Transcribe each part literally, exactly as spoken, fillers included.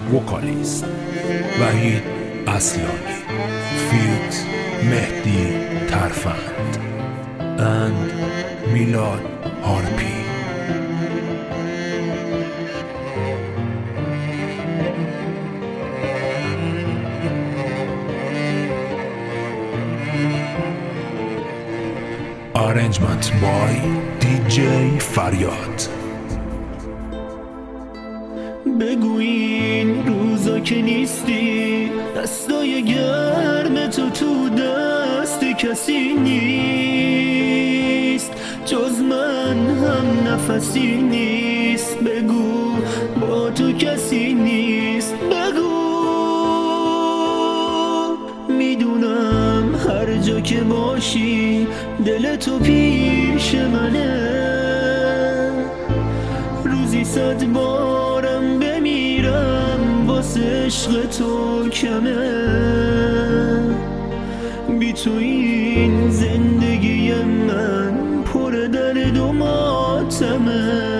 وکالیست وحید اصلانی، فیت مهدی ترفند and میلاد هارپی. Arrangement by دی جی فریاد. بگو این روزا که نیستی، دستای گرم تو تو دست کسی نیست، جز من هم نفسی نیست. بگو با تو کسی نیست. بگو میدونم هر جا که باشی دل تو پیش منه، روزی صد بارم بمیرم واسه عشق تو کمه. بی تو این زندگی من پر درد و ماتمه.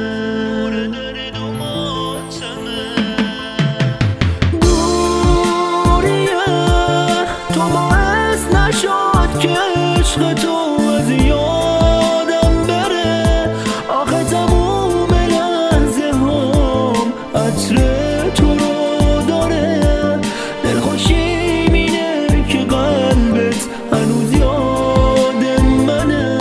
عشق تو از یادم بره، آخه تموم لحظه هم عطر تو رو داره. دلخوشیم اینه که قلبت هنوز یاد منه،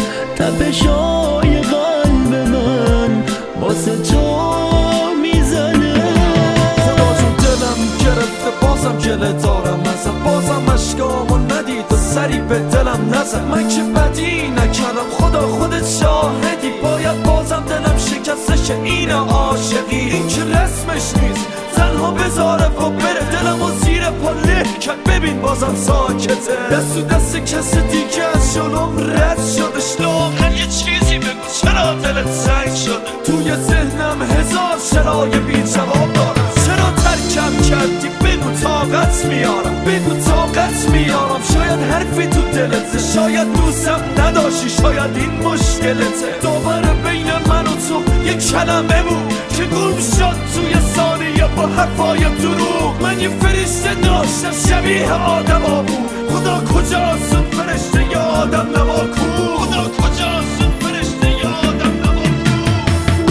تپشای قلب من واسه تو میزنه. خدا جون دلم گرفته بازم گله دارم ازم، بازم اشکامو ندید و سری به دلم نزد. من که بدی نکردم خدا خودت شاهدی، باید بازم دلم شکستش این عاشقی. این که رسمش نیست تنها بذاره و بره، دلم و زیر پا له کرد ببین بازم ساکته. دست و دست کس دیگه از جلوم رد شده، شلوغن یه چیزی بگو چرا دلت سنگ شده. توی ذهنم هزار چرای بی جواب دارم، چرا ترکم کردی بگو طاقت میارم. بگو طاقت میارم، شاید حرفی تو دلته، شاید دوستم نداشتی، شاید این مشکلته. دوباره بین من و تو یک کلمه بود که گم شد توی ثانیه با حرفای دروغ. من یه فرشته داشتم شبیه آدم ها بود، خدا کجاست اون فرشته ی آدم نما کو؟ خدا کجاست اون فرشته ی آدم نما کو؟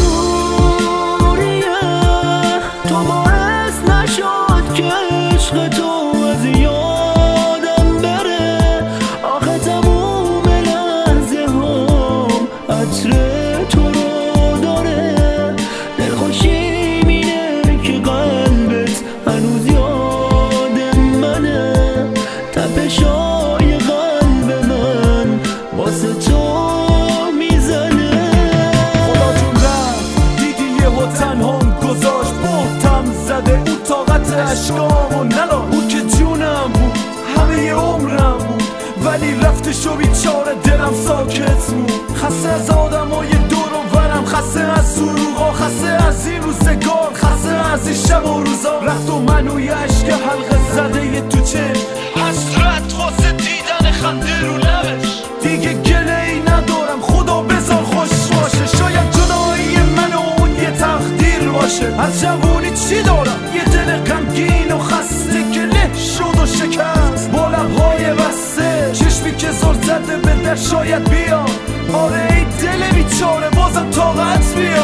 نوریه تو باعث نشد که عشق تو از یادم بره، آخه تموم لحظه هم عطر تو رو داره. دلخوشیم اینه که قلبت هنوز یاد منه، تپشای قلب من واسه تو میزنه. خدا جون رفت دیدی یهو تنهام گذاشت، بهتم زده اون طاقت اشکامو نداشت. اون که جونم بود همه عمرم بود، ولی رفتش و بیچاره دلم ساکت بود. خسته از آدمای دور و برم، خسته از سروغا، خسته از این روزگار، خسته از این شب و روزا. رفت و منوی عشق حلقه زده یه تو چشم، حسرت واسه دیدن خنده رو لبش. دیگه گله ای ندارم خدا بذار خوش باشه، شاید جدایی من و اون یه تقدیر باشه. از جوونی چی دارم؟ یه دل غمگین و خسته که له شد و شکست، با لبهای بسته، چشمی که زل زده به در شاید بیاد. آره ای دل بیچاره بازم طاقت بیاد.